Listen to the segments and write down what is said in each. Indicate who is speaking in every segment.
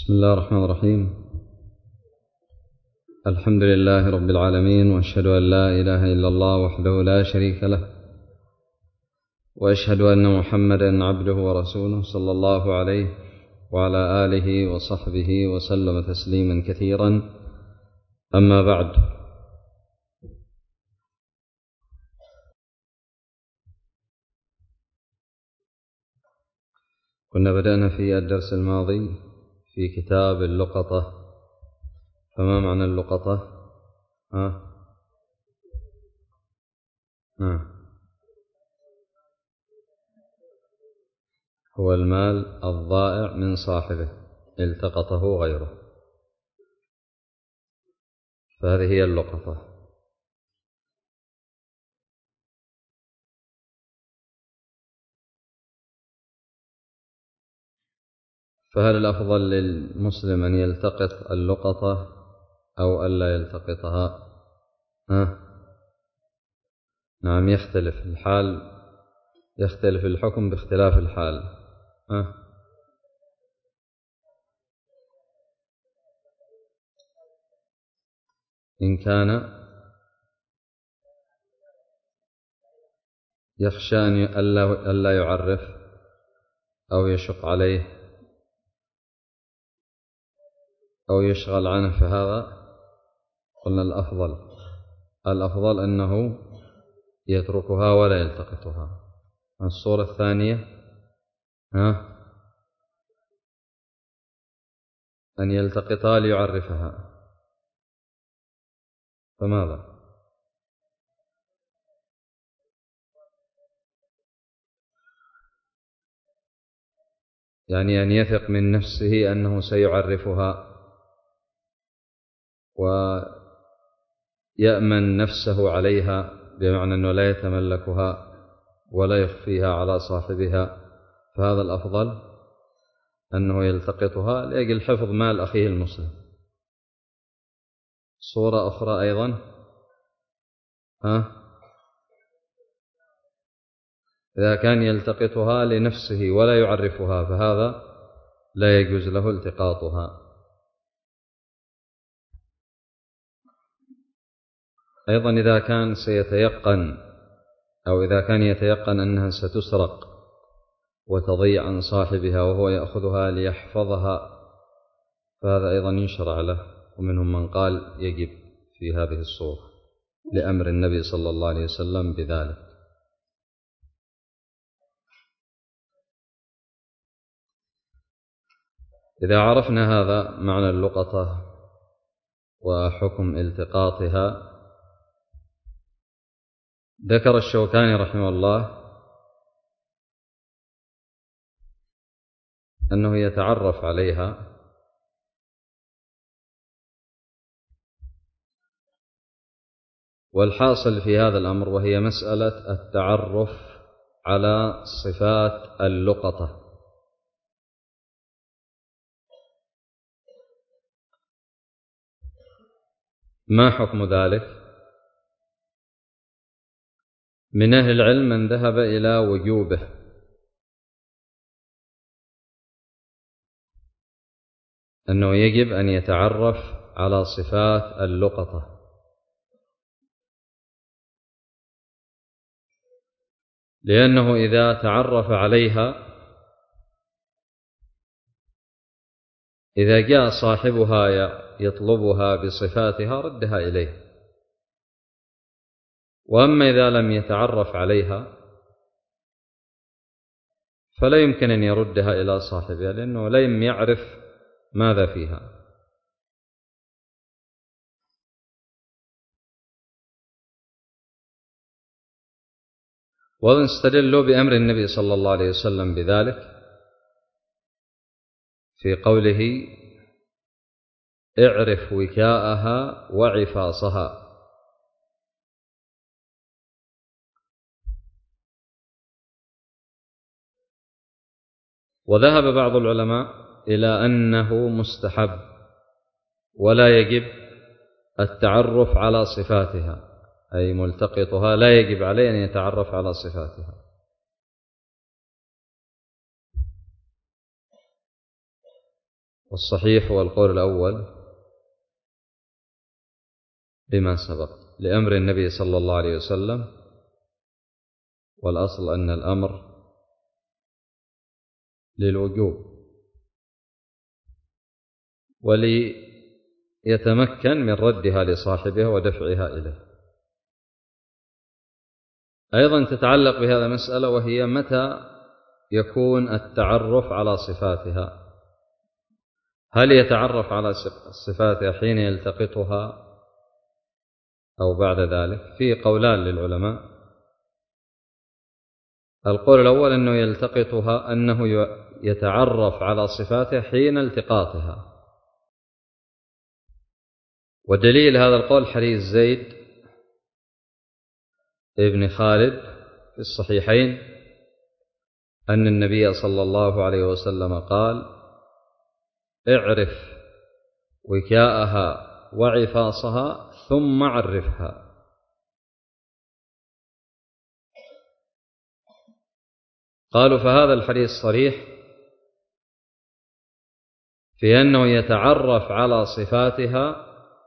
Speaker 1: بسم الله الرحمن الرحيم. الحمد لله رب العالمين، وأشهد أن لا إله إلا الله وحده لا شريك له، وأشهد أن محمدا عبده ورسوله صلى الله عليه وعلى آله وصحبه وسلم تسليما كثيرا. أما بعد، كنا بدأنا في الدرس الماضي في كتاب اللقطة. فما معنى اللقطة؟ هو المال الضائع من صاحبه التقطه غيره، فهذه هي اللقطة. فهل الأفضل للمسلم أن يلتقط اللقطة أو ألا يلتقطها؟ نعم، يختلف الحال، يختلف الحكم باختلاف الحال. إن كان يخشى أن ألا يعرف أو يشق عليه أو يشغل عنه، فهذا قلنا الأفضل أنه يتركها ولا يلتقطها. الصورة الثانية أن يلتقطها ليعرفها، فماذا؟ يعني أن يثق من نفسه أنه سيعرفها ويأمن نفسه عليها، بمعنى أنه لا يتملكها ولا يخفيها على صاحبها، فهذا الأفضل أنه يلتقطها لأجل حفظ مال أخيه المسلم. صورة أخرى أيضا، إذا كان يلتقطها لنفسه ولا يعرفها، فهذا لا يجوز له التقاطها. أيضا إذا كان سيتيقن أو إذا كان يتيقن أنها ستسرق وتضيع عن صاحبها وهو يأخذها ليحفظها، فهذا أيضا يشرع له، ومنهم من قال يجب في هذه الصورة لأمر النبي صلى الله عليه وسلم بذلك. إذا عرفنا هذا معنى اللقطة وحكم التقاطها، ذكر الشوكاني رحمه الله أنه يتعرف عليها، والحاصل في هذا الأمر وهي مسألة التعرف على صفات اللقطة. ما حكم ذلك؟ من أهل العلم من ذهب إلى وجوبه، أنه يجب أن يتعرف على صفات اللقطة، لأنه إذا تعرف عليها، إذا جاء صاحبها يطلبها بصفاتها ردها إليه. وأما إذا لم يتعرف عليها فلا يمكن أن يردها إلى صاحبها، لأنه لم يعرف ماذا فيها. ونستدل بأمر النبي صلى الله عليه وسلم بذلك في قوله: اعرف وكاءها وعفاصها. وذهب بعض العلماء إلى أنه مستحب ولا يجب التعرف على صفاتها، أي ملتقطها لا يجب عليه أن يتعرف على صفاتها. والصحيح هو القول الأول بما سبق لأمر النبي صلى الله عليه وسلم، والأصل أن الأمر للوجوب، وليتمكن من ردها لصاحبها ودفعها إليه. أيضا تتعلق بهذا مسألة، وهي متى يكون التعرف على صفاتها؟ هل يتعرف على صفاتها حين يلتقطها أو بعد ذلك؟ فيه قولان للعلماء. القول الأول أنه يلتقطها، أنه يتعرف على صفاتها حين التقاطها، ودليل هذا القول حديث زيد ابن خالد في الصحيحين أن النبي صلى الله عليه وسلم قال: اعرف وكاءها وعفاصها ثم عرفها. قالوا فهذا الحديث صريح في أنه يتعرف على صفاتها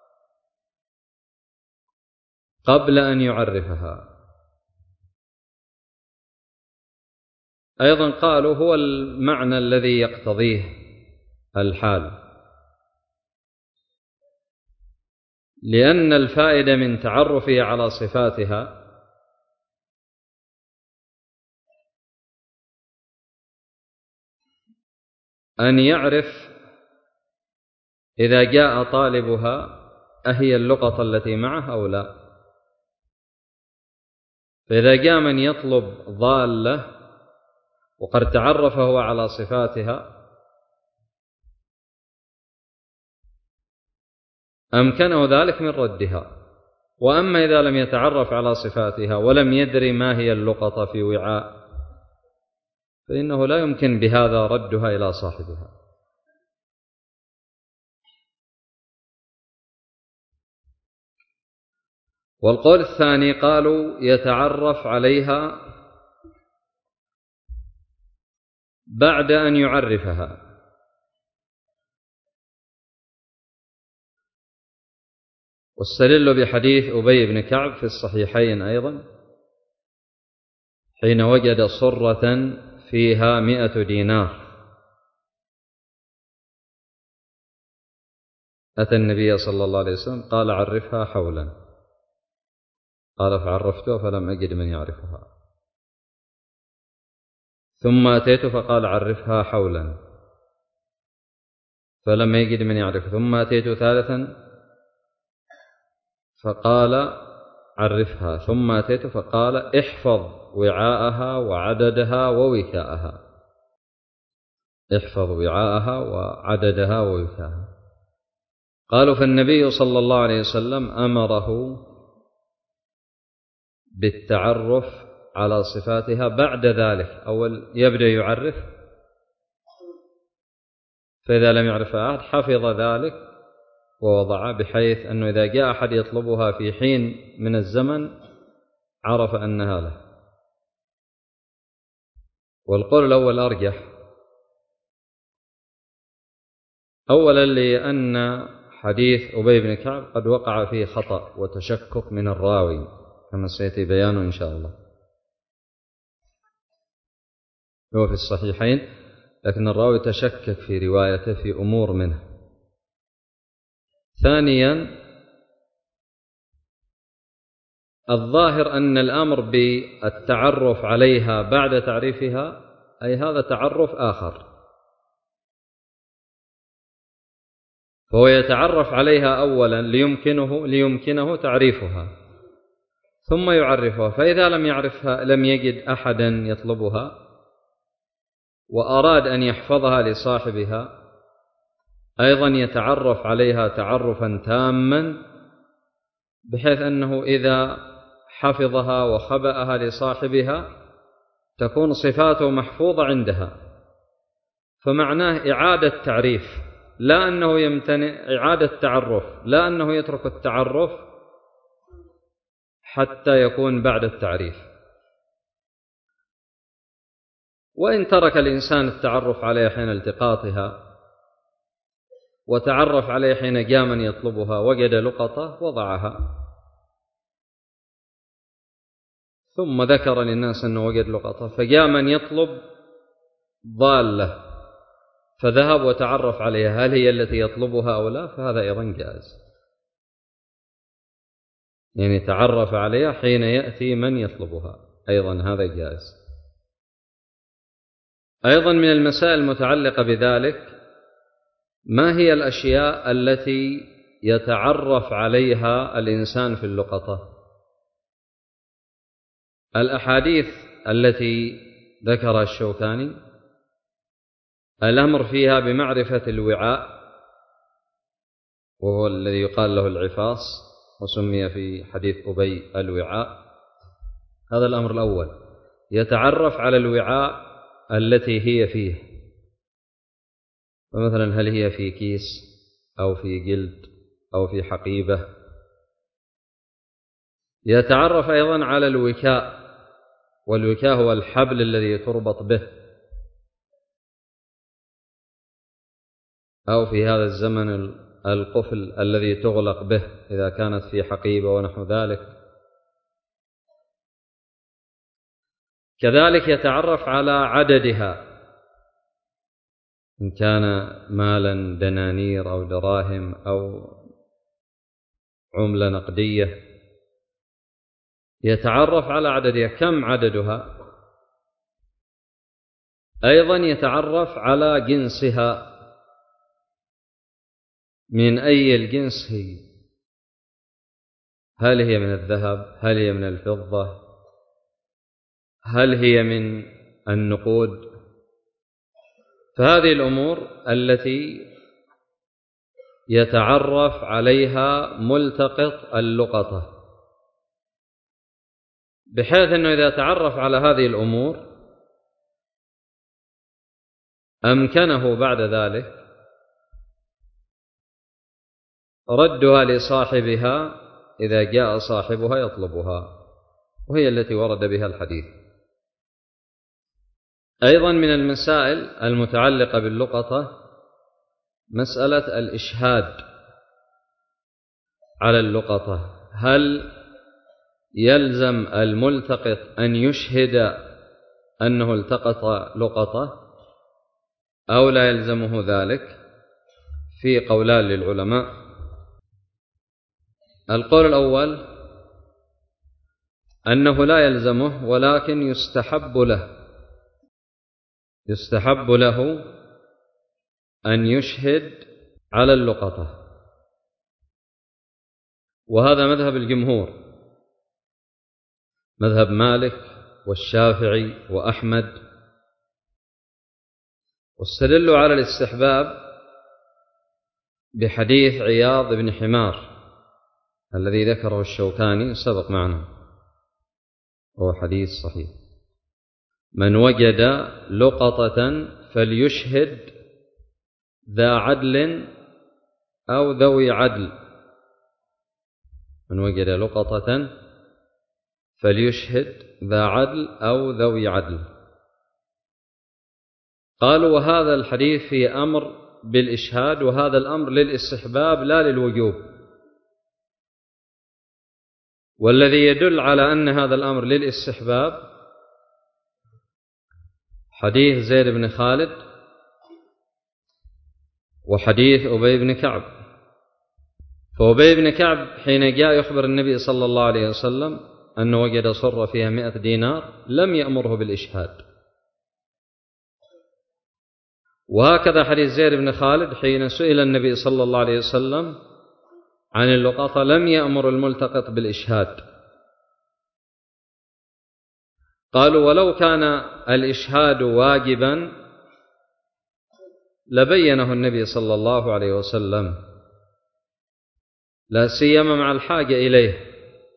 Speaker 1: قبل أن يعرفها. أيضا قالوا هو المعنى الذي يقتضيه الحال، لأن الفائدة من تعرفه على صفاتها أن يعرف إذا جاء طالبها أهي اللقطة التي معه أو لا. فإذا جاء من يطلب ضالة وقد تعرف هو على صفاتها أمكنه ذلك من ردها. وأما إذا لم يتعرف على صفاتها ولم يدري ما هي اللقطة في وعاء، فإنه لا يمكن بهذا ردها إلى صاحبها. والقول الثاني قالوا يتعرف عليها بعد أن يعرفها، واستدلوا بحديث أبي بن كعب في الصحيحين أيضا حين وجد صرة فيها 100 دينار، أتى النبي صلى الله عليه وسلم قال: عرفها حولا. قال: فعرفتها فلم أجد من يعرفها. ثم أتيت فقال: عرفها حولا، فلم يجد من يعرفها. ثم أتيت ثالثا فقال: عرفها. ثم أتيت فقال: احفظ وعاءها وعددها ووكاءها. احفظ وعاءها وعددها ووكاءها. قالوا فالنبي صلى الله عليه وسلم أمره بالتعرف على صفاتها بعد ذلك. أول يبدأ يعرف، فإذا لم يعرف أحد حفظ ذلك ووضعه، بحيث أنه إذا جاء أحد يطلبها في حين من الزمن عرف أنها له. والقول الأول أرجح، أولا لأن حديث أبي بن كعب قد وقع فيه خطأ وتشكك من الراوي كما سيأتي بيانه إن شاء الله. هو في الصحيحين لكن الراوي تشكك في روايته في أمور منه. ثانيا الظاهر أن الأمر بالتعرف عليها بعد تعريفها أي هذا تعرف آخر، فهو يتعرف عليها أولا ليمكنه تعريفها ثم يعرفها. فإذا لم يعرفها لم يجد أحدا يطلبها وأراد أن يحفظها لصاحبها، أيضا يتعرف عليها تعرفا تاما بحيث أنه إذا حفظها وخبأها لصاحبها تكون صفاته محفوظة عندها. فمعناه إعادة تعريف، لا أنه يمتنع إعادة تعرف، لا أنه يترك التعرف حتى يكون بعد التعريف. وإن ترك الإنسان التعرف عليها حين التقاطها وتعرف عليه حين جاء من يطلبها، وجد لقطة وضعها، ثم ذكر للناس أنه وجد لقطة، فجاء من يطلب ضالة فذهب وتعرف عليها هل هي التي يطلبها أو لا، فهذا أيضا جائز، يعني تعرف عليها حين يأتي من يطلبها، أيضا هذا جائز. أيضا من المسائل المتعلقة بذلك ما هي الأشياء التي يتعرف عليها الإنسان في اللقطة؟ الأحاديث التي ذكرها الشوكاني الأمر فيها بمعرفة الوعاء، وهو الذي يقال له العفاص، وسمي في حديث أبي الوعاء. هذا الأمر الأول، يتعرف على الوعاء التي هي فيه، فمثلا هل هي في كيس أو في جلد أو في حقيبة. يتعرف أيضا على الوكاء، والوكاء هو الحبل الذي تربط به، أو في هذا الزمن القفل الذي تغلق به إذا كانت في حقيبة ونحو ذلك. كذلك يتعرف على عددها، إن كان مالا دنانير أو دراهم أو عملة نقدية، يتعرف على عددها، كم عددها. أيضا يتعرف على جنسها، من أي الجنس هي، هل هي من الذهب، هل هي من الفضة، هل هي من النقود. فهذه الأمور التي يتعرف عليها ملتقط اللقطة، بحيث أنه إذا تعرف على هذه الأمور أمكنه بعد ذلك ردها لصاحبها إذا جاء صاحبها يطلبها، وهي التي ورد بها الحديث. أيضا من المسائل المتعلقة باللقطة مسألة الإشهاد على اللقطة، هل يلزم الملتقط أن يشهد أنه التقط لقطة أو لا يلزمه ذلك؟ في قولان للعلماء. القول الأول أنه لا يلزمه، ولكن يستحب له أن يشهد على اللقطة، وهذا مذهب الجمهور، مذهب مالك والشافعي وأحمد، واستدلوا على الاستحباب بحديث عياض بن حمار الذي ذكره الشوكاني سبق معنا، وهو حديث صحيح: من وجد لقطة فليشهد ذا عدل أو ذوي عدل. من وجد لقطة فليشهد ذا عدل أو ذوي عدل. قالوا وهذا الحديث في أمر بالإشهاد، وهذا الأمر للاستحباب لا للوجوب، والذي يدل على أن هذا الأمر للاستحباب حديث زيد بن خالد وحديث أبي بن كعب. فأبي بن كعب حين جاء يخبر النبي صلى الله عليه وسلم أنه وجد صرة فيها 100 دينار لم يأمره بالإشهاد، وهكذا حديث زيد بن خالد حين سئل النبي صلى الله عليه وسلم عن اللقطة لم يأمر الملتقط بالإشهاد. قالوا ولو كان الإشهاد واجبا لبينه النبي صلى الله عليه وسلم، لا سيما مع الحاجة إليه،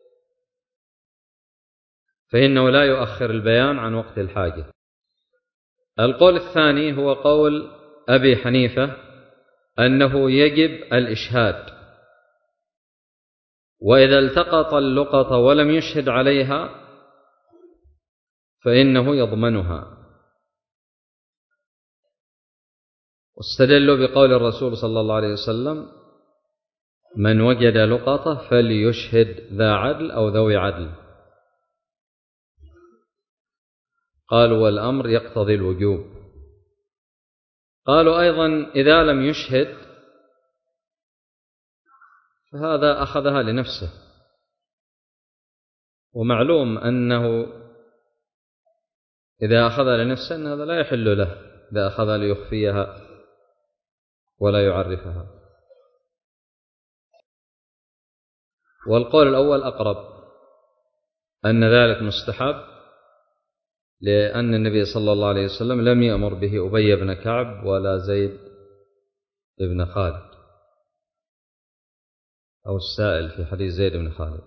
Speaker 1: فإنه لا يؤخر البيان عن وقت الحاجة. القول الثاني هو قول أبي حنيفة أنه يجب الإشهاد، وإذا التقط اللقطة ولم يشهد عليها فإنه يضمنها. واستدلوا بقول الرسول صلى الله عليه وسلم: من وجد لقطة فليشهد ذا عدل أو ذوي عدل. قالوا: والأمر يقتضي الوجوب. قالوا أيضا: إذا لم يشهد فهذا أخذها لنفسه، ومعلوم أنه إذا أخذها لنفسه أن هذا لا يحل له إذا أخذها ليخفيها ولا يعرفها. والقول الأول أقرب، أن ذلك مستحب، لأن النبي صلى الله عليه وسلم لم يأمر به أبي بن كعب ولا زيد بن خالد، أو السائل في حديث زيد بن خالد،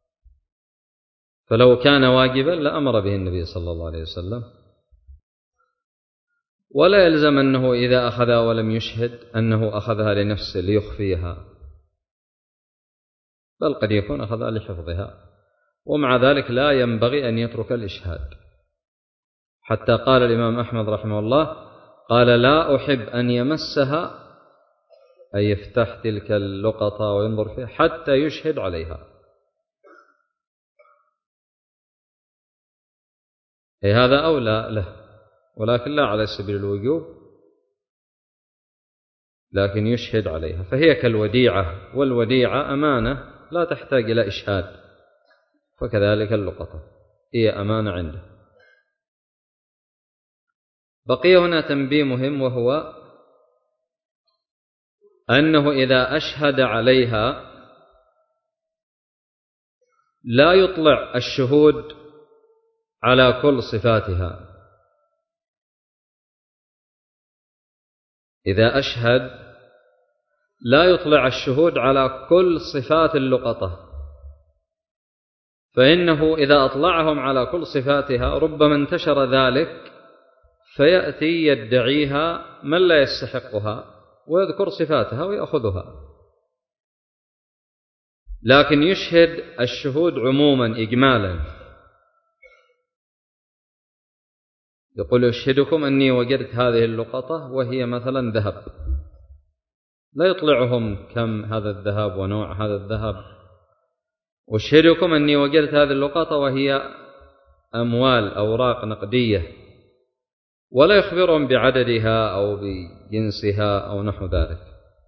Speaker 1: فلو كان واجبا لأمر به النبي صلى الله عليه وسلم. ولا يلزم أنه إذا أخذها ولم يشهد أنه أخذها لنفسه ليخفيها، بل قد يكون أخذها لحفظها، ومع ذلك لا ينبغي أن يترك الإشهاد. حتى قال الإمام أحمد رحمه الله: قال: لا أحب أن يمسها، أي يفتح تلك اللقطة وينظر فيها حتى يشهد عليها. أي هذا أولى له، ولكن لا على سبيل الوجوب، لكن يشهد عليها، فهي كالوديعة، والوديعة أمانة لا تحتاج إلى إشهاد، فكذلك اللقطة هي أمانة عنده. بقي هنا تنبيه مهم، وهو أنه إذا أشهد عليها لا يطلع الشهود على كل صفاتها. إذا أشهد لا يطلع الشهود على كل صفات اللقطة، فإنه إذا أطلعهم على كل صفاتها ربما انتشر ذلك، فيأتي يدعيها من لا يستحقها ويذكر صفاتها ويأخذها. لكن يشهد الشهود عموما إجمالا، يقول: أشهدكم أني وجدت هذه اللقطة وهي مثلا ذهب، لا يطلعهم كم هذا الذهب ونوع هذا الذهب. أشهدكم أني وجدت هذه اللقطة وهي أموال، أوراق نقدية، ولا يخبرهم بعددها أو بجنسها أو نحو ذلك،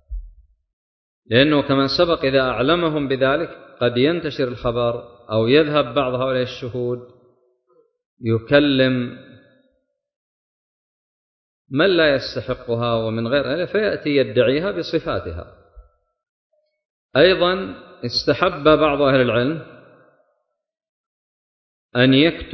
Speaker 1: لأنه كما سبق إذا أعلمهم بذلك قد ينتشر الخبر، أو يذهب بعض هؤلاء الشهود يكلم من لا يستحقها ومن غيرها، فيأتي يدعيها بصفاتها. أيضا استحب بعض أهل العلم أن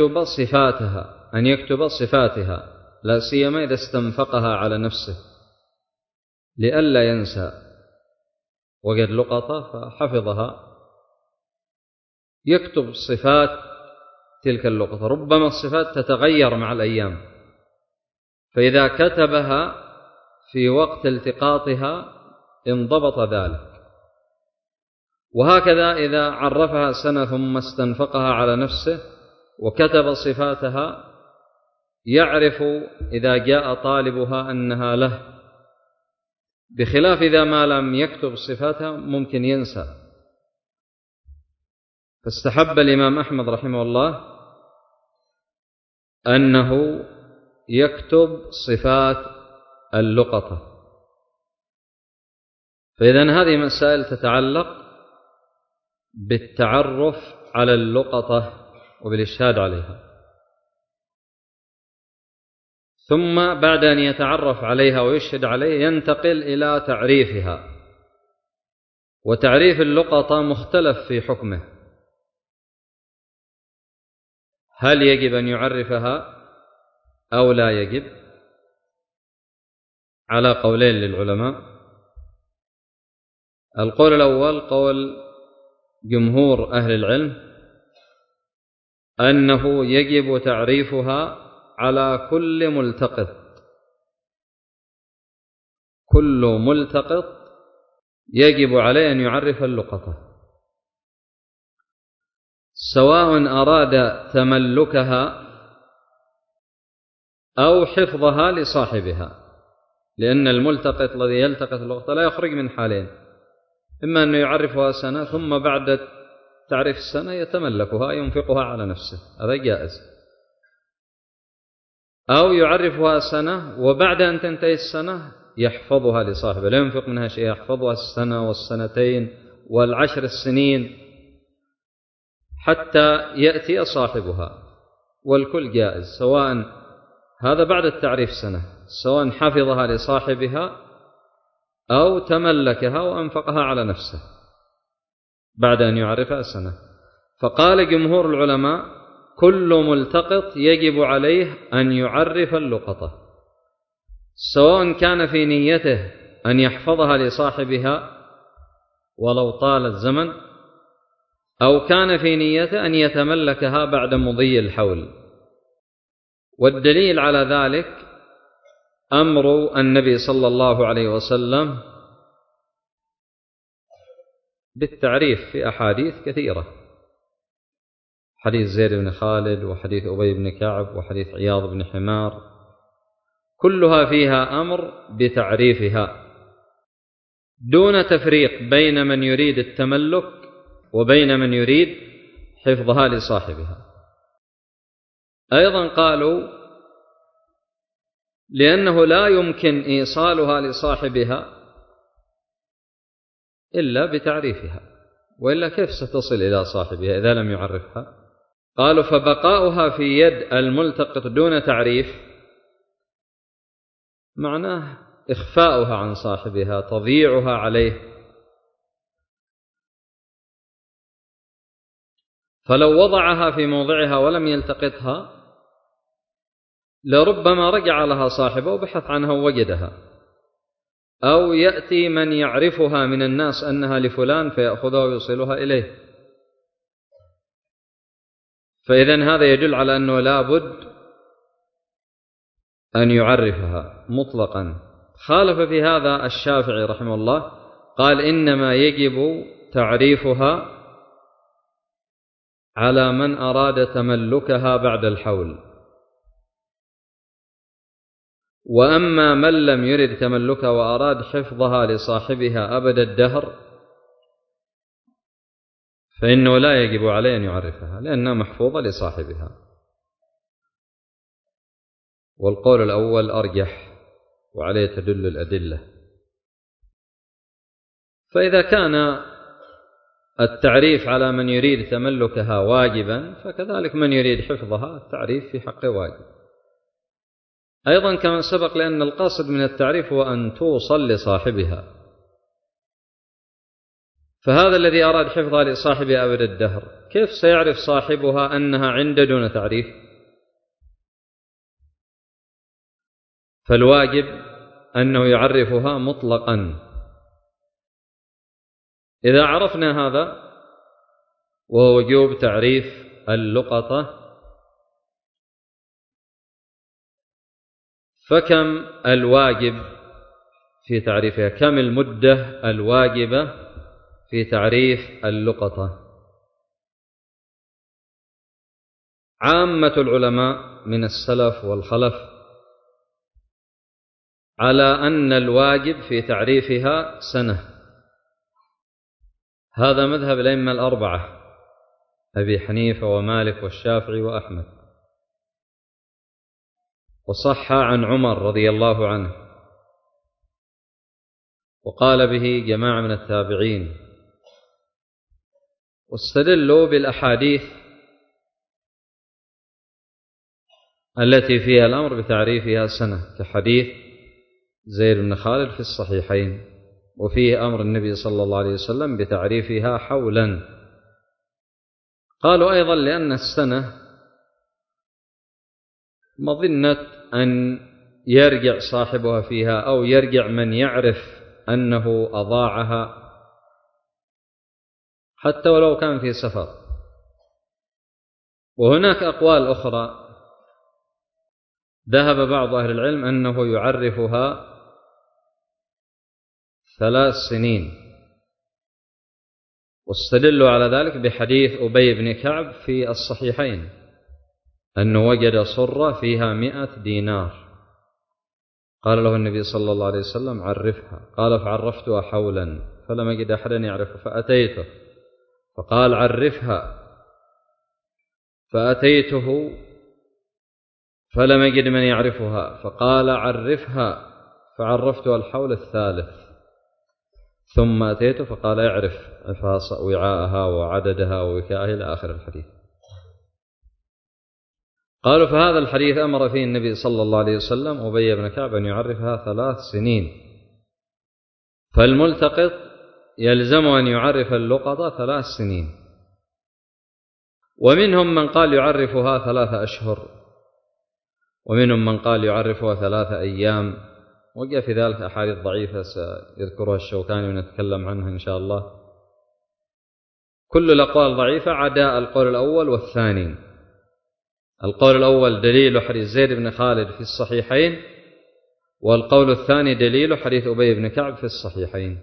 Speaker 1: يكتب صفاتها، لا سيما إذا استنفقها على نفسه، لئلا ينسى. وجد لقطة فحفظها، يكتب صفات تلك اللقطة، ربما الصفات تتغير مع الأيام، فإذا كتبها في وقت التقاطها انضبط ذلك. وهكذا إذا عرفها سنة ثم استنفقها على نفسه وكتب صفاتها، يعرف إذا جاء طالبها أنها له، بخلاف إذا ما لم يكتب صفاتها ممكن ينسى. فاستحب الإمام أحمد رحمه الله أنه يكتب صفات اللقطة. فإذن هذه مسائل تتعلق بالتعرف على اللقطة وبالإشهاد عليها. ثم بعد أن يتعرف عليها ويشهد عليه ينتقل إلى تعريفها. وتعريف اللقطة مختلف في حكمه، هل يجب أن يعرفها أو لا يجب؟ على قولين للعلماء. القول الأول قول جمهور أهل العلم، أنه يجب تعريفها على كل ملتقط، كل ملتقط يجب عليه أن يعرف اللقطة، سواء أراد تملكها أو حفظها لصاحبها. لأن الملتقط الذي يلتقط اللقطة لا يخرج من حالين: إما أنه يعرفها سنة ثم بعد تعريف السنة يتملكها ينفقها على نفسه، هذا جائز، أو يعرفها سنة وبعد أن تنتهي السنة يحفظها لصاحبه، لا ينفق منها شيء، يحفظها السنة والسنتين والعشر السنين حتى يأتي صاحبها، والكل جائز، سواء هذا بعد التعريف سنة، سواء حفظها لصاحبها أو تملكها وأنفقها على نفسه بعد أن يعرفها سنة. فقال جمهور العلماء: كل ملتقط يجب عليه أن يعرف اللقطة، سواء كان في نيته أن يحفظها لصاحبها ولو طال الزمن، أو كان في نيته أن يتملكها بعد مضي الحول. والدليل على ذلك أمر النبي صلى الله عليه وسلم بالتعريف في أحاديث كثيرة: حديث زيد بن خالد، وحديث أبي بن كعب، وحديث عياض بن حمار، كلها فيها أمر بتعريفها دون تفريق بين من يريد التملك وبين من يريد حفظها لصاحبها. أيضا قالوا: لأنه لا يمكن إيصالها لصاحبها إلا بتعريفها، وإلا كيف ستصل إلى صاحبها إذا لم يعرفها؟ قالوا: فبقاؤها في يد الملتقط دون تعريف معناه إخفاؤها عن صاحبها، تضييعها عليه. فلو وضعها في موضعها ولم يلتقطها لربما رجع لها صاحبه وبحث عنها ووجدها، أو يأتي من يعرفها من الناس أنها لفلان فيأخذها ويوصلها إليه. فإذن هذا يدل على أنه لا بد أن يعرفها مطلقا. خالف في هذا الشافعي رحمه الله، قال: إنما يجب تعريفها على من أراد تملكها بعد الحول، وأما من لم يرد تملكها وأراد حفظها لصاحبها أبد الدهر فإنه لا يجب عليه أن يعرفها، لأنها محفوظة لصاحبها. والقول الأول أرجح وعليه تدل الأدلة. فإذا كان التعريف على من يريد تملكها واجبا، فكذلك من يريد حفظها التعريف في حقه واجب. أيضا كما سبق، لأن القاصد من التعريف هو أن توصل لصاحبها، فهذا الذي أراد حفظها لصاحبها أبد الدهر كيف سيعرف صاحبها أنها عنده دون تعريف؟ فالواجب أنه يعرفها مطلقا. إذا عرفنا هذا وهو وجوب تعريف اللقطة، فكم الواجب في تعريفها؟ كم المدة الواجبة في تعريف اللقطة؟ عامة العلماء من السلف والخلف على أن الواجب في تعريفها سنة. هذا مذهب الأئمة الأربعة: أبي حنيفة ومالك والشافعي وأحمد. وصح عن عمر رضي الله عنه، وقال به جماعة من التابعين، واستدلوا بالأحاديث التي فيها الأمر بتعريفها سنة، كحديث زيد بن خالد في الصحيحين، وفيه أمر النبي صلى الله عليه وسلم بتعريفها حولا. قالوا أيضا لأن السنة مظنة أن يرجع صاحبها فيها، أو يرجع من يعرف أنه أضاعها حتى ولو كان في سفر. وهناك أقوال أخرى ذهب بعض أهل العلم أنه يعرفها 3 سنين، واستدلوا على ذلك بحديث أبي بن كعب في الصحيحين أنه وجد صرة فيها 100 دينار، قال له النبي صلى الله عليه وسلم عرفها، قال فعرفتها حولا فلم أجد أحدا يعرفها فأتيته فقال عرفها، فأتيته فلم أجد من يعرفها فقال عرفها، فعرفتها الحول الثالث، ثم أتيته فقال اعرف وعاءها وعددها ووكائها إلى آخر الحديث. قالوا فهذا الحديث أمر فيه النبي صلى الله عليه وسلم أبي بن كعب أن يعرفها 3 سنين، فالملتقط يلزم أن يعرف اللقطة 3 سنين. ومنهم من قال يعرفها 3 أشهر، ومنهم من قال يعرفها 3 أيام، وجاء في ذلك أحاديث ضعيفة سيذكرها الشوكاني ونتكلم عنها إن شاء الله. كل الأقوال ضعيفة عدا القول الأول والثاني. القول الأول دليل حديث زيد بن خالد في الصحيحين، والقول الثاني دليل حديث أبي بن كعب في الصحيحين.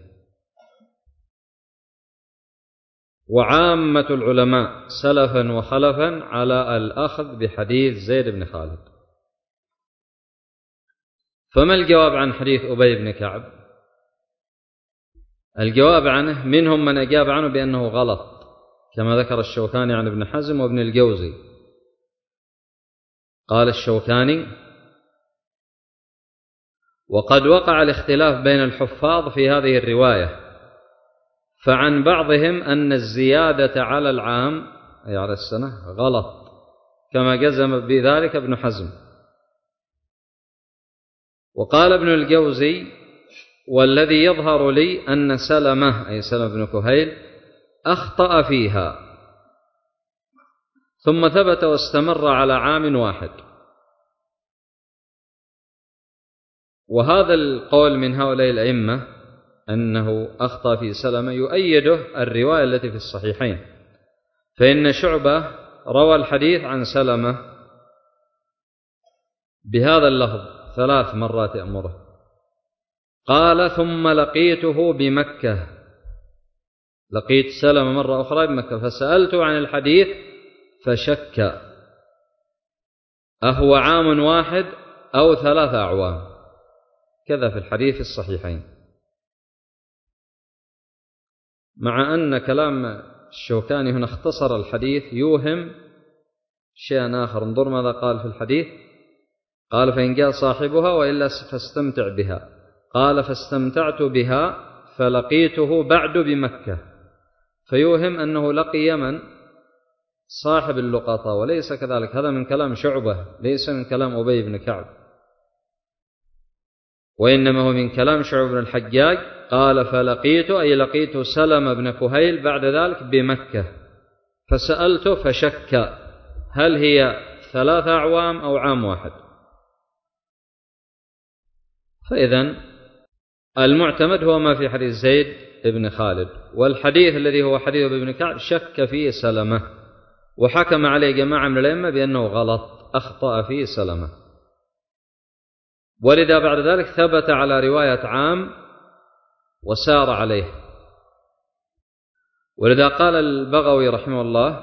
Speaker 1: وعامة العلماء سلفا وخلفا على الأخذ بحديث زيد بن خالد. فما الجواب عن حديث أبي بن كعب؟ الجواب عنه منهم من أجاب عنه بأنه غلط، كما ذكر الشوكاني عن ابن حزم وابن الجوزي. قال الشوكاني وقد وقع الاختلاف بين الحفاظ في هذه الرواية، فعن بعضهم أن الزيادة على العام أي على السنة غلط، كما جزم بذلك ابن حزم. وقال ابن الجوزي والذي يظهر لي أن سلمة أي سلمة بن كهيل أخطأ فيها، ثم ثبت واستمر على عام واحد. وهذا القول من هؤلاء الأئمة أنه أخطأ في سلمة يؤيده الرواية التي في الصحيحين، فإن شعبة روى الحديث عن سلمة بهذا اللفظ 3 مرات يأمره. قال ثم لقيته بمكة، لقيت سلمة مرة أخرى بمكة فسألته عن الحديث فشك أهو عام واحد أو 3 أعوام، كذا في الحديث الصحيحين. مع أن كلام الشوكاني هنا اختصر الحديث يوهم شيئا آخر. انظر ماذا قال في الحديث، قال فإن جاء صاحبها وإلا فاستمتع بها، قال فاستمتعت بها فلقيته بعد بمكة، فيوهم أنه لقي من صاحب اللقطة، وليس كذلك. هذا من كلام شعبة ليس من كلام أبي بن كعب، وإنما هو من كلام شعبة بن الحجاج. قال فلقيت أي لقيت سلمة بن كهيل بعد ذلك بمكة فسألته فشك هل هي 3 أعوام أو عام واحد. فإذن المعتمد هو ما في حديث زيد بن خالد، والحديث الذي هو حديث ابن كعب شك فيه سلمة، وحكم عليه جماعة من الأئمة بأنه غلط، أخطأ فيه سلمة. ولذا بعد ذلك ثبت على رواية عام وسار عليه. ولذا قال البغوي رحمه الله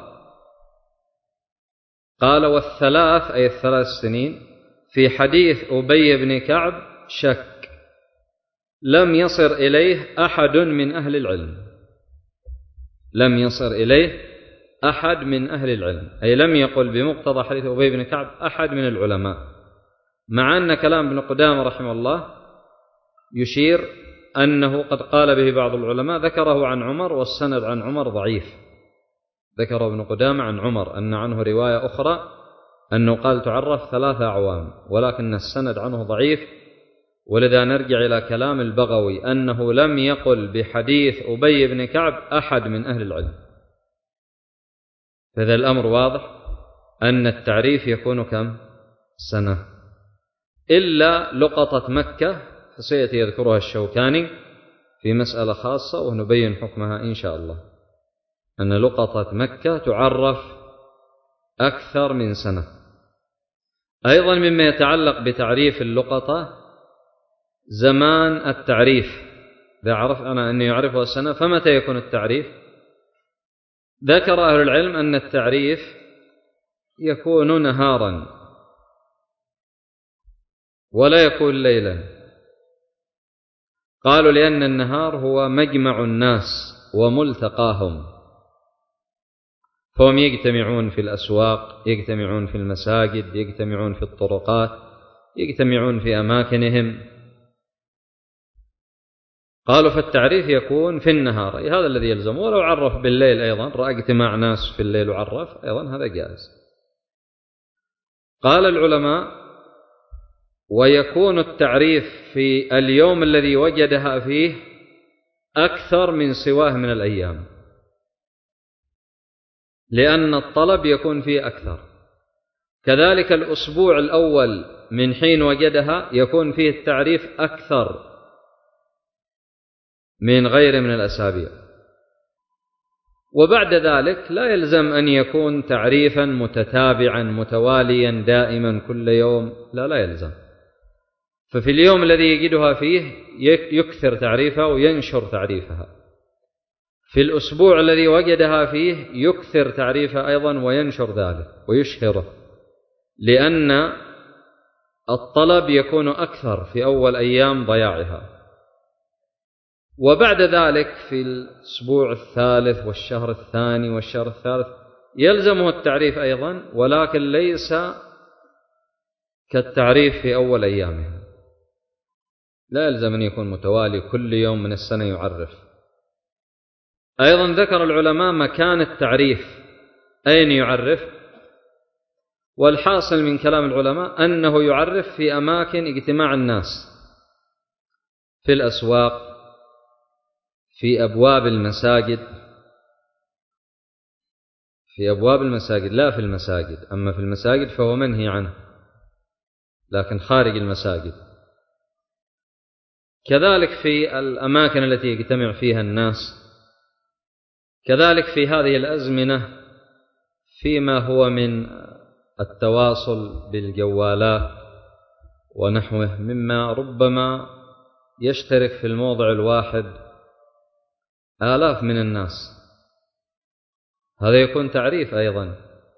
Speaker 1: قال والثلاث أي 3 سنين في حديث أبي بن كعب شك لم يصر إليه أحد من أهل العلم، لم يصر إليه أحد من أهل العلم، أي لم يقل بمقتضى حديث أبي بن كعب أحد من العلماء. مع أن كلام ابن قدامة رحمه الله يشير أنه قد قال به بعض العلماء، ذكره عن عمر والسند عن عمر ضعيف. ذكر ابن قدامة عن عمر أن عنه رواية أخرى أنه قال تعرف 3 أعوام، ولكن السند عنه ضعيف. ولذا نرجع إلى كلام البغوي أنه لم يقل بحديث أبي بن كعب أحد من أهل العلم. فإذا الأمر واضح أن التعريف يكون كم سنة، إلا لقطة مكة فسيأتي يذكرها الشوكاني في مسألة خاصة ونبين حكمها إن شاء الله، أن لقطة مكة تعرف أكثر من سنة. أيضا مما يتعلق بتعريف اللقطة زمان التعريف، إذا عرف أنا أن يعرفها سنة فمتى يكون التعريف؟ ذكر أهل العلم أن التعريف يكون نهارا، ولا يكون ليلا. قالوا لأن النهار هو مجمع الناس وملتقاهم، فهم يجتمعون في الأسواق، يجتمعون في المساجد، يجتمعون في الطرقات، يجتمعون في أماكنهم. قالوا فالتعريف يكون في النهار، هذا الذي يلزم. ولو عرف بالليل أيضا، رأى اجتماع ناس في الليل وعرف أيضا، هذا جائز. قال العلماء: ويكون التعريف في اليوم الذي وجدها فيه أكثر من سواه من الأيام، لأن الطلب يكون فيه أكثر. كذلك الأسبوع الأول من حين وجدها يكون فيه التعريف أكثر من غير من الأسابيع. وبعد ذلك لا يلزم أن يكون تعريفا متتابعا متواليا دائما كل يوم، لا يلزم. ففي اليوم الذي يجدها فيه يكثر تعريفها وينشر تعريفها، في الأسبوع الذي وجدها فيه يكثر تعريفها أيضا وينشر ذلك ويشهره، لأن الطلب يكون أكثر في أول أيام ضياعها. وبعد ذلك في الأسبوع الثالث والشهر الثاني والشهر الثالث يلزمه التعريف أيضا، ولكن ليس كالتعريف في أول أيامها. لا يلزم أن يكون متوالي كل يوم من السنة يعرف. أيضا ذكر العلماء مكان التعريف، أين يعرف؟ والحاصل من كلام العلماء أنه يعرف في أماكن اجتماع الناس، في الأسواق، في أبواب المساجد، في أبواب المساجد لا في المساجد. أما في المساجد فهو منهي عنه، لكن خارج المساجد. كذلك في الأماكن التي يجتمع فيها الناس، كذلك في هذه الأزمنة فيما هو من التواصل بالجوالات ونحوه، مما ربما يشترك في الموضع الواحد آلاف من الناس، هذا يكون تعريف أيضا،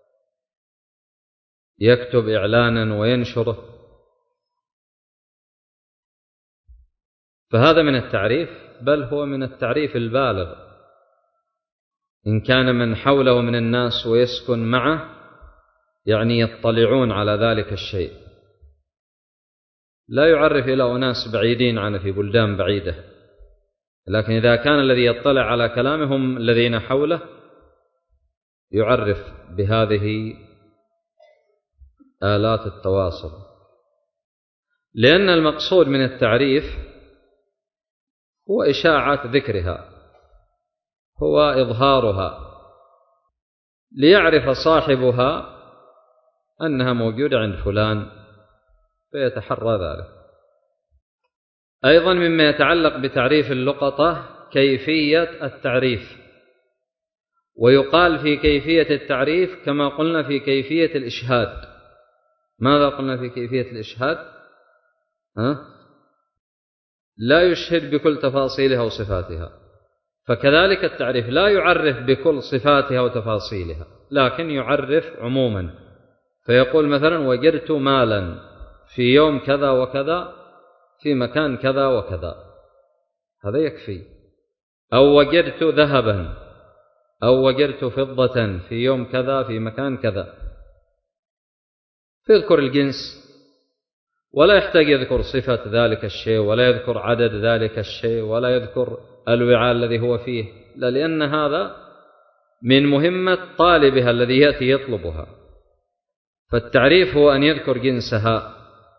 Speaker 1: يكتب إعلانا وينشره، فهذا من التعريف، بل هو من التعريف البالغ. إن كان من حوله من الناس ويسكن معه يعني يطلعون على ذلك الشيء، لا يعرف إلى أناس بعيدين عنه في بلدان بعيدة، لكن إذا كان الذي يطلع على كلامهم الذين حوله يعرف بهذه آلات التواصل. لأن المقصود من التعريف هو إشاعة ذكرها، هو إظهارها، ليعرف صاحبها أنها موجودة عند فلان فيتحرى ذلك. أيضا مما يتعلق بتعريف اللقطة كيفية التعريف، ويقال في كيفية التعريف كما قلنا في كيفية الإشهاد. ماذا قلنا في كيفية الإشهاد؟ لا يشهد بكل تفاصيلها وصفاتها، فكذلك التعريف لا يعرف بكل صفاتها وتفاصيلها، لكن يعرف عموما، فيقول مثلا وجدت مالا في يوم كذا وكذا في مكان كذا وكذا، هذا يكفي. أو وجدت ذهبا أو وجدت فضة في يوم كذا في مكان كذا، فيذكر الجنس، ولا يحتاج يذكر صفة ذلك الشيء، ولا يذكر عدد ذلك الشيء، ولا يذكر الوعاء الذي هو فيه، لا، لأن هذا من مهمة طالبها الذي يأتي يطلبها. فالتعريف هو أن يذكر جنسها.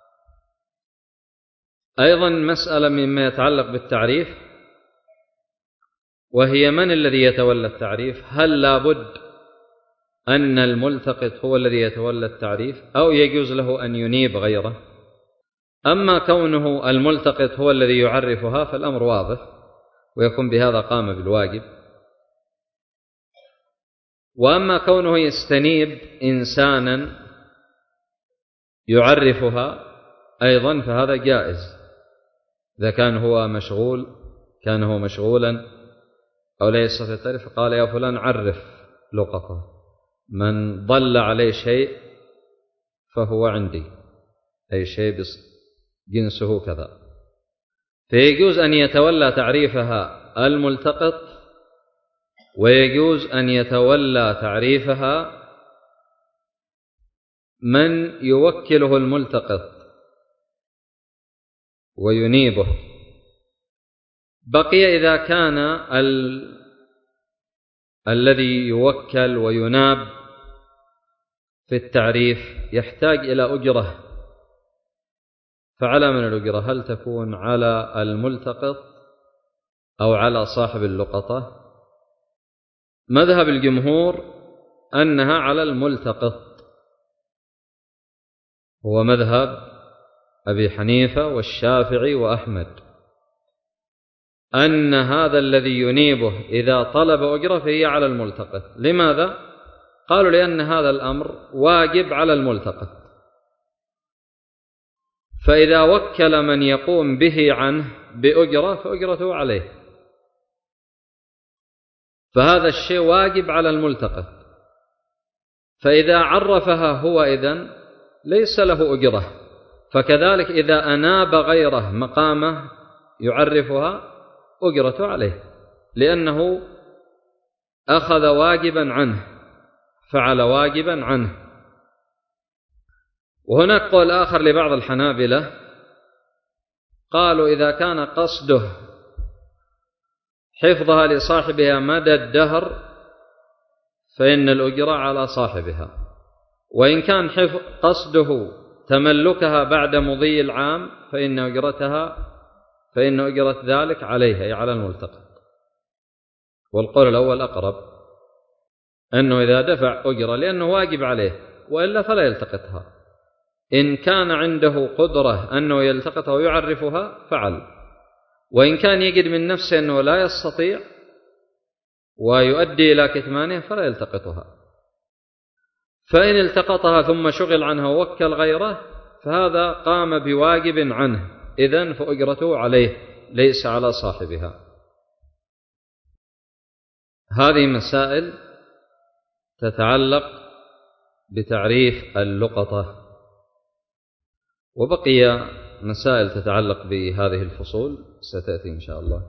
Speaker 1: أيضا مسألة مما يتعلق بالتعريف، وهي من الذي يتولى التعريف؟ هل لابد أن الملتقط هو الذي يتولى التعريف أو يجوز له أن ينيب غيره؟ أما كونه الملتقط هو الذي يعرفها فالأمر واضح، ويكون بهذا قام بالواجب. وأما كونه يستنيب إنسانا يعرفها أيضا فهذا جائز، إذا كان هو مشغولا أو لا يستطيع التعريف، قال يا فلان عرف لقطة، من ضل عليه شيء فهو عندي، أي شيء جنسه كذا، فيجوز أن يتولى تعريفها الملتقط، ويجوز أن يتولى تعريفها من يوكله الملتقط وينيبه. بقي إذا كان الذي يوكل ويناب في التعريف يحتاج إلى أجرة، فعلى من الأجرة؟ هل تكون على الملتقط أو على صاحب اللقطة؟ مذهب الجمهور أنها على الملتقط، هو مذهب أبي حنيفة والشافعي وأحمد، أن هذا الذي ينيبه إذا طلب أجرة فهي على الملتقط. لماذا؟ قالوا لأن هذا الأمر واجب على الملتقط، فإذا وكل من يقوم به عنه بأجرة فأجرته عليه، فهذا الشيء واجب على الملتقط، فإذا عرفها هو إذن ليس له أجرة. فكذلك إذا أناب غيره مقامه يعرفها أجرته عليه، لأنه أخذ واجبا عنه، فعل واجبا عنه. وهناك قول آخر لبعض الحنابلة، قالوا إذا كان قصده حفظها لصاحبها مدى الدهر فإن الأجرة على صاحبها، وإن كان قصده تملكها بعد مضي العام فإن أجرة ذلك عليها، أي على الملتقط. والقول الأول أقرب، أنه إذا دفع أجرة لأنه واجب عليه، وإلا فلا يلتقطها. إن كان عنده قدرة أنه يلتقطها ويعرفها فعل، وإن كان يجد من نفسه أنه لا يستطيع ويؤدي إلى كتمانه فلا يلتقطها. فإن التقطها ثم شغل عنها ووكل غيره فهذا قام بواجب عنه، إذن فأجرته عليه ليس على صاحبها. هذه مسائل تتعلق بتعريف اللقطة، وبقي مسائل تتعلق بهذه الفصول ستأتي إن شاء الله.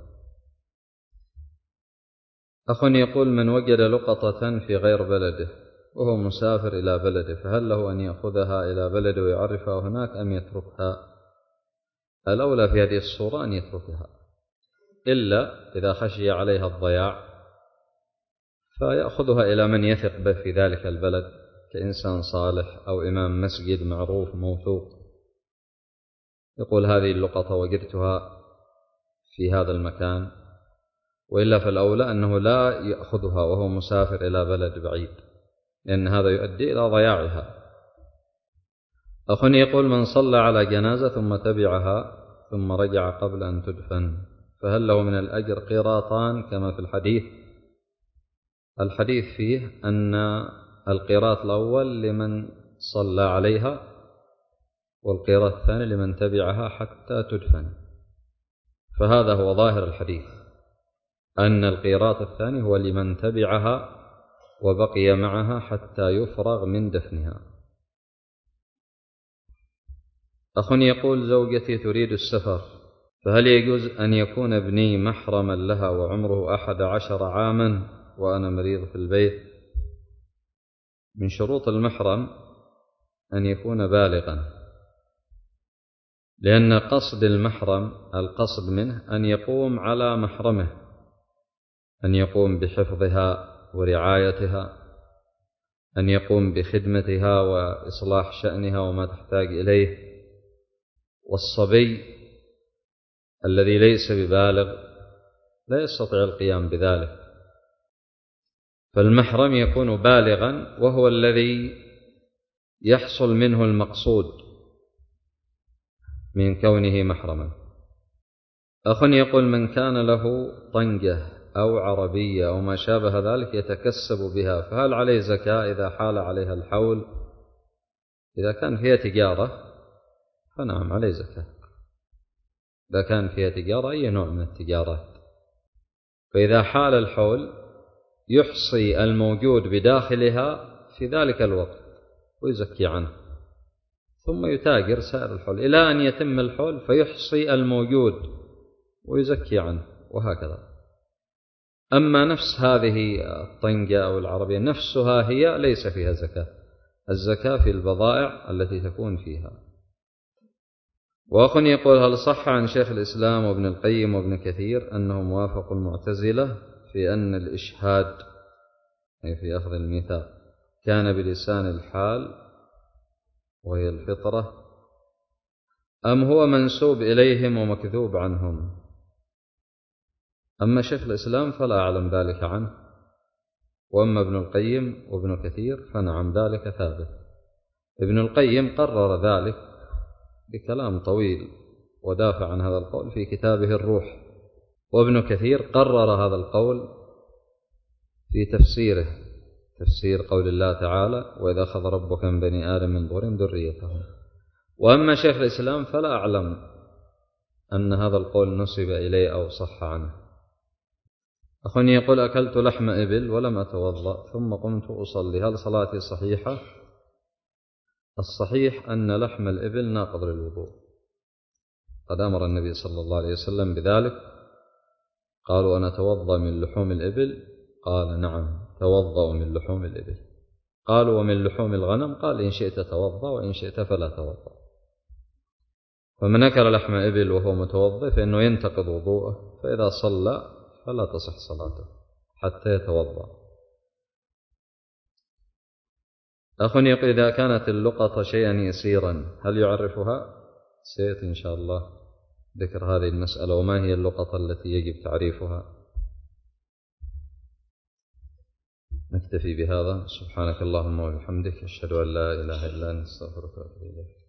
Speaker 1: أخ يقول: من وجد لقطة في غير بلده وهو مسافر إلى بلده، فهل له أن يأخذها إلى بلده ويعرفها هناك أم يتركها؟ الأولى في هذه الصورة أن يتركها، إلا إذا خشي عليها الضياع فيأخذها إلى من يثق به في ذلك البلد، كإنسان صالح أو إمام مسجد معروف موثوق، يقول هذه اللقطة وجدتها في هذا المكان. وإلا فالأولى أنه لا يأخذها وهو مسافر إلى بلد بعيد، لأن هذا يؤدي إلى ضياعها. أخ يقول: من صلى على جنازة ثم تبعها ثم رجع قبل أن تدفن، فهل له من الأجر قيراطان كما في الحديث؟ الحديث فيه أن القيراط الأول لمن صلى عليها، والقيراط الثاني لمن تبعها حتى تدفن، فهذا هو ظاهر الحديث، أن القيراط الثاني هو لمن تبعها وبقي معها حتى يفرغ من دفنها. أخ يقول: زوجتي تريد السفر، فهل يجوز أن يكون ابني محرما لها وعمره 11 عاما وأنا مريض في البيت؟ من شروط المحرم أن يكون بالغا، لأن قصد المحرم القصد منه أن يقوم على محرمه، أن يقوم بحفظها ورعايتها، أن يقوم بخدمتها وإصلاح شأنها وما تحتاج إليه. والصبي الذي ليس ببالغ لا يستطيع القيام بذلك، فالمحرم يكون بالغا وهو الذي يحصل منه المقصود من كونه محرما. أخ يقول: من كان له طنجة أو عربية أو ما شابه ذلك يتكسب بها، فهل عليه زكاة إذا حال عليها الحول؟ إذا كان فيها تجارة فنعم عليه زكاة، إذا كان فيها تجارة أي نوع من التجارات. فإذا حال الحول يحصي الموجود بداخلها في ذلك الوقت ويزكي عنه. ثم يتاجر سائر الحول إلى أن يتم الحول فيحصي الموجود ويزكي عنه، وهكذا. أما نفس هذه الطنجة أو العربية نفسها هي ليس فيها زكاة، الزكاة في البضائع التي تكون فيها. وأخ يقول: هل صح عن شيخ الإسلام وابن القيم وابن كثير أنهم وافقوا المعتزلة في أن الإشهاد، أي في أخذ الميثاق، كان بلسان الحال وهي الفطرة، أم هو منسوب إليهم ومكذوب عنهم؟ أما شيخ الإسلام فلا أعلم ذلك عنه، وأما ابن القيم وابن كثير فنعم ذلك ثابت. ابن القيم قرر ذلك بكلام طويل ودافع عن هذا القول في كتابه الروح، وابن كثير قرر هذا القول في تفسيره، تفسير قول الله تعالى: وإذا أخذ ربك من بني آدم من ظهورهم ذريتهم. وأما شيخ الإسلام فلا أعلم أن هذا القول نسب إليه أو صح عنه. أخ يقول: أكلت لحم إبل ولم أتوضأ ثم قمت أصلي، هل صلاتي صحيحة؟ الصحيح أن لحم الإبل ناقض للوضوء، قد أمر النبي صلى الله عليه وسلم بذلك. قالوا: أنا أتوضأ من لحوم الإبل؟ قال: نعم توضأ من لحوم الإبل. قالوا: ومن لحوم الغنم؟ قال: إن شئت توضأ وإن شئت فلا توضأ. فمن أكل لحم إبل وهو متوضئ فإنه ينتقض وضوءه، فإذا صلى فلا تصح صلاته حتى يتوضأ. أخ يقول: إذا كانت اللقطة شيئا يسيرا هل يعرفها؟ سيأتي إن شاء الله ذكر هذه المسألة، وما هي اللقطة التي يجب تعريفها. نكتفي بهذا. سبحانك اللهم وبحمدك، أشهد أن لا إله إلا أنت، أستغفرك وأتوب إليك.